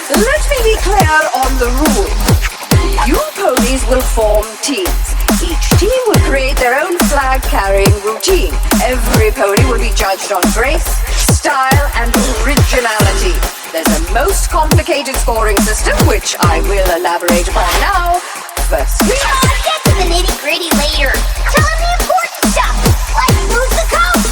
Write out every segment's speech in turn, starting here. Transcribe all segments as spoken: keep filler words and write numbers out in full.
Let me be clear on the rules. You ponies will form teams. Each team will create their own flag-carrying routine. Every pony will be judged on grace, style, and originality. There's a most complicated scoring system, which I will elaborate upon now. Firstly, I'll get to the nitty-gritty later. Tell him the important stuff, like who's the coach.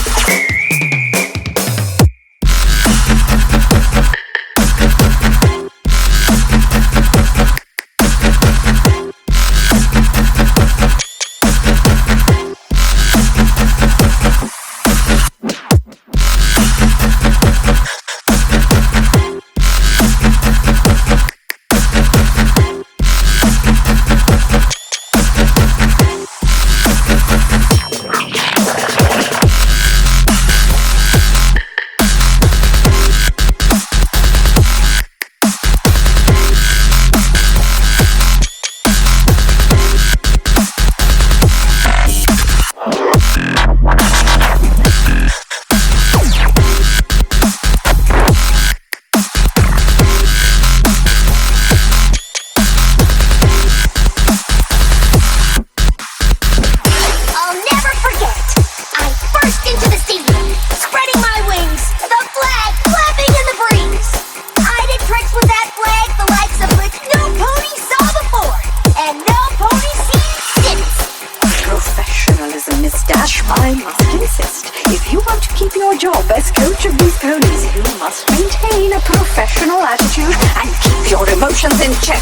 I must insist, if you want to keep your job as coach of these ponies, you must maintain a professional attitude and keep your emotions in check.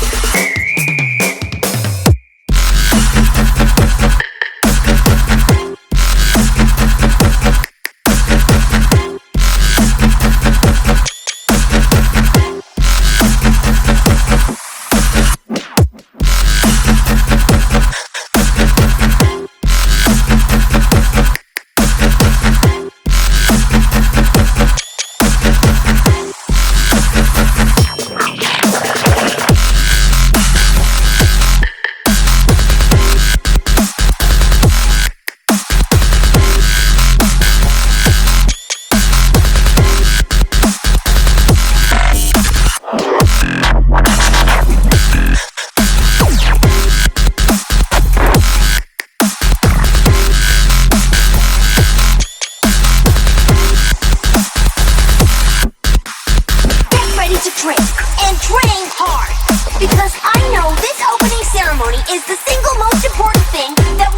Drink and train hard, because I know this opening ceremony is the single most important thing that